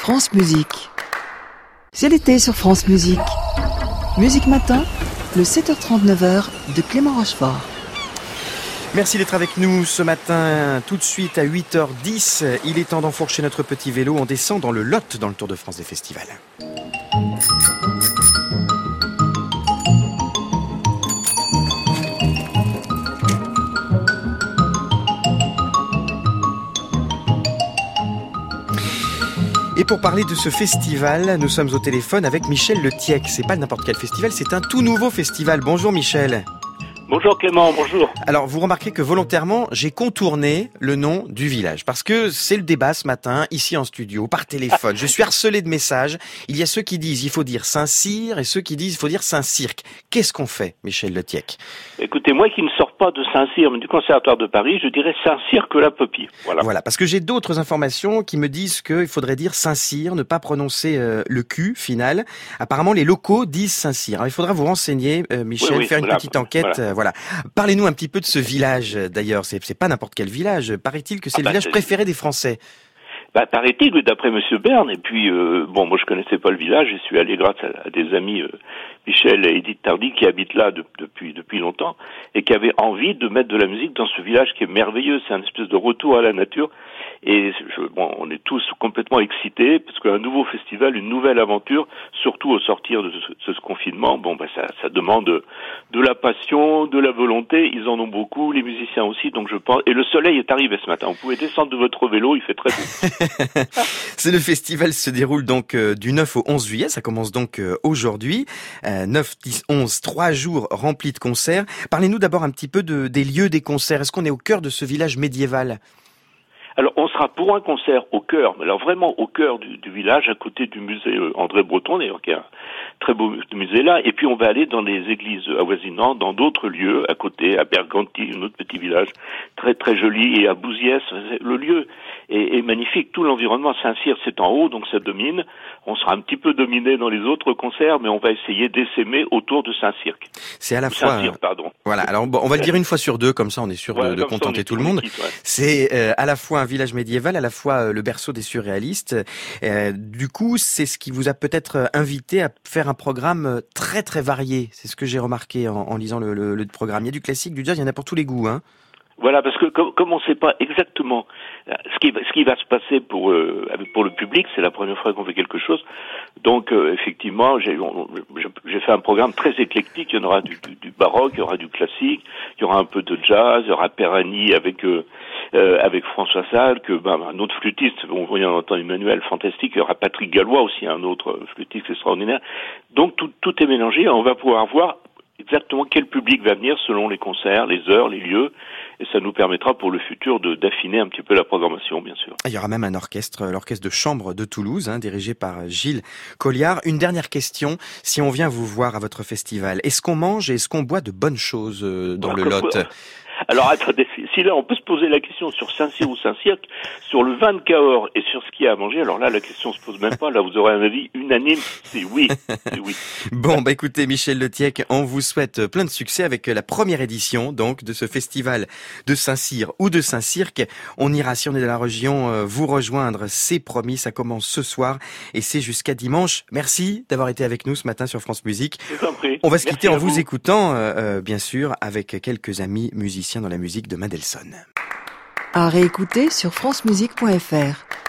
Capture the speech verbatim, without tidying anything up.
France Musique. C'est l'été sur France Musique. Musique Matin, le sept heures trente, neuf heures de Clément Rochefort. Merci d'être avec nous ce matin. Tout de suite à huit heures dix, il est temps d'enfourcher notre petit vélo. On descend dans le Lot dans le Tour de France des festivals. Et pour parler de ce festival, nous sommes au téléphone avec Michel Le Tiec. C'est pas n'importe quel festival, c'est un tout nouveau festival. Bonjour Michel. Bonjour Clément, bonjour. Alors vous remarquez que volontairement j'ai contourné le nom du village parce que c'est le débat ce matin ici en studio par téléphone. Je suis harcelé de messages. Il y a ceux qui disent il faut dire Saint-Cyr et ceux qui disent il faut dire Saint-Cirque. Qu'est-ce qu'on fait, Michel Le Tiec? Écoutez, moi qui ne sors pas de Saint-Cyr mais du Conservatoire de Paris, je dirais Saint-Cirque-la-Popie. Voilà. Voilà, parce que j'ai d'autres informations qui me disent qu'il faudrait dire Saint-Cyr, ne pas prononcer euh, le Q final. Apparemment les locaux disent Saint-Cyr. Alors, il faudra vous renseigner, euh, Michel, oui, oui, faire voilà, une petite enquête. Voilà. Euh, Voilà. Parlez-nous un petit peu de ce village, d'ailleurs. C'est, c'est pas n'importe quel village. Paraît-il que c'est ah le bah, village c'est... préféré des Français. Bah, paraît-il, d'après Monsieur Berne, et puis, euh, bon, moi je connaissais pas le village, j'y suis allé grâce à, à des amis, euh, Michel et Edith Tardy, qui habitent là de, depuis depuis longtemps, et qui avaient envie de mettre de la musique dans ce village qui est merveilleux, c'est un espèce de retour à la nature, et je, bon, on est tous complètement excités, parce qu'un nouveau festival, une nouvelle aventure, surtout au sortir de ce, de ce confinement, bon, bah, ça, ça demande de la passion, de la volonté, ils en ont beaucoup, les musiciens aussi, donc je pense, et le soleil est arrivé ce matin, vous pouvez descendre de votre vélo, il fait très beau. C'est le festival se déroule donc euh, du neuf au onze juillet, ça commence donc euh, aujourd'hui, euh, neuf, dix, onze, trois jours remplis de concerts. Parlez-nous d'abord un petit peu de, des lieux des concerts, est-ce qu'on est au cœur de ce village médiéval ? Alors, on sera pour un concert au cœur, mais alors vraiment au cœur du, du village, à côté du musée euh, André Breton, d'ailleurs, qui est un très beau musée là, et puis on va aller dans les églises avoisinantes, dans d'autres lieux, à côté, à Berganti, un autre petit village, très très joli, et à Bouziès, le lieu est, est magnifique, tout l'environnement, Saint-Cyr, c'est en haut, donc ça domine, on sera un petit peu dominé dans les autres concerts, mais on va essayer d'essaimer autour de Saint-Cirque. C'est à la fois... Saint-Cirque, pardon. Voilà, alors bon, on va le dire une fois sur deux, comme ça on est sûr ouais, de, de contenter tout le monde. Équipe, ouais. C'est euh, à la fois un village médiéval, à la fois euh, le berceau des surréalistes. Euh, du coup, c'est ce qui vous a peut-être invité à faire un programme très très varié. C'est ce que j'ai remarqué en, en lisant le, le, le programme. Il y a du classique, du jazz, il y en a pour tous les goûts, hein. Voilà, parce que comme, comme on ne sait pas exactement ce qui, ce qui va se passer pour euh, pour le public, c'est la première fois qu'on fait quelque chose. Donc euh, effectivement, j'ai, on, j'ai fait un programme très éclectique. Il y en aura du, du, du baroque, il y aura du classique, il y aura un peu de jazz, il y aura Perani avec euh, euh, avec François Sall, que ben, un autre flûtiste, on vient d'entendre Emmanuel, fantastique. Il y aura Patrick Gallois aussi, un autre flûtiste extraordinaire. Donc tout tout est mélangé. On va pouvoir voir exactement quel public va venir selon les concerts, les heures, les lieux, et ça nous permettra pour le futur de, d'affiner un petit peu la programmation, bien sûr. Il y aura même un orchestre, l'orchestre de chambre de Toulouse, hein, dirigé par Gilles Colliard. Une dernière question, si on vient vous voir à votre festival, est-ce qu'on mange et est-ce qu'on boit de bonnes choses dans le Lot ? Alors attendez, si là on peut se poser la question sur Saint-Cyr ou Saint-Cirque, sur le vin de Cahors et sur ce qu'il y a à manger, alors là la question se pose même pas, là vous aurez un avis unanime, c'est oui, c'est oui. Bon bah écoutez Michel Le Tiec, on vous souhaite plein de succès avec la première édition donc de ce festival de Saint-Cyr ou de Saint-Cirque. On ira, si on est dans la région, vous rejoindre, c'est promis, ça commence ce soir et c'est jusqu'à dimanche. Merci d'avoir été avec nous ce matin sur France Musique. Je vous en prie. On va se Merci quitter en vous. vous écoutant, euh, bien sûr, avec quelques amis musiciens dans la musique de Mendelssohn. À réécouter sur francemusique point f r.